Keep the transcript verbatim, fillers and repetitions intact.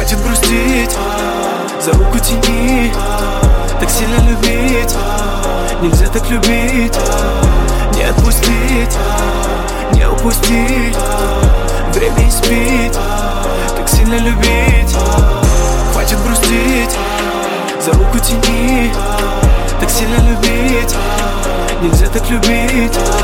Хватит грустить, за руку тяни. Так сильно любить, нельзя так любить. Не отпустить, не упустить. Время не спит, так сильно любить. Хватит грустить, за руку тяни. Так сильно любить, нельзя так любить.